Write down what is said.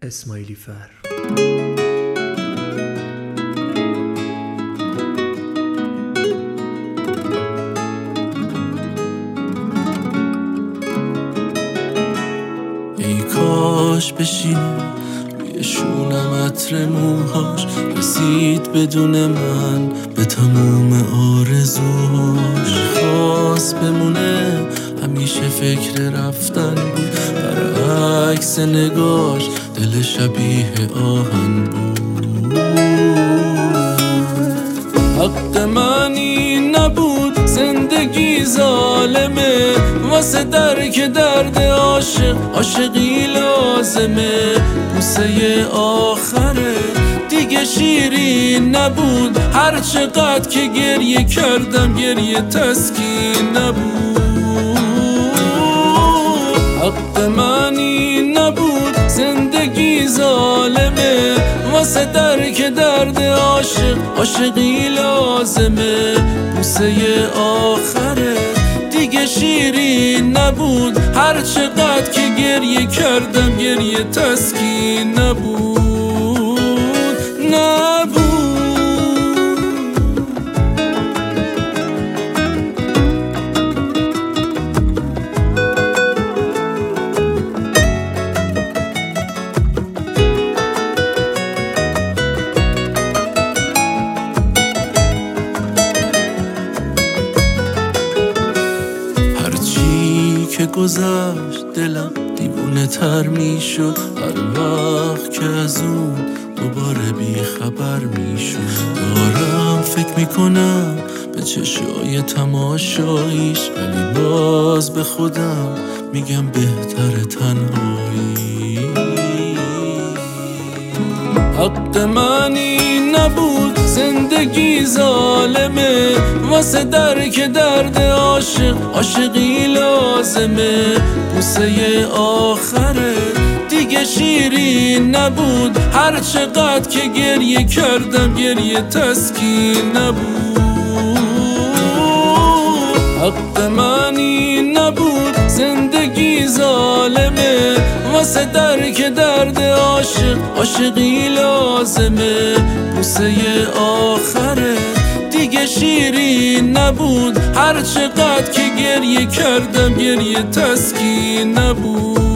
اسماعیلی فر. ای کاش بشینه روی شونم عطر موهاش، رسید بدون من به تموم آرزوهاش. خواست بمونه همیشه فکر رفتن بود، برعکس نگاش دل شبیه آهن بود. حق من این نبود، زندگی ظالمه، واسه درک درد عاشق عاشقی لازمه. بوسه آخره دیگه شیرین نبود، هر چقدر که گریه کردم گریه تسکین نبود. حق من این نبود، زندگی ظالمه، واسه درک درد عاشق عاشقی لازمه. بوسه آخره دیگه شیرین نبود، هر چقدر که گریه کردم گریه تسکین نبود. که گذشت دلم دیوونه تر می شد، هر وقت که از اون دوباره بی خبر می شد. دارم فکر می کنم به چشای تماشاییش، ولی باز به خودم میگم بهتر تنهایی. حق من این نبود، زندگی ظالمه، واسه درک درد عاشق عاشقی لازمه. بوسه آخره دیگه شیرین نبود، هر چقدر که گریه کردم گریه تسکین نبود. حق من این نبود، زندگی ظالمه، واسه درک درد عاشق عاشقی لازمه. بوسه آخره دیگه شیرین نبود، هر چقدر که گریه کردم گریه تسکین نبود.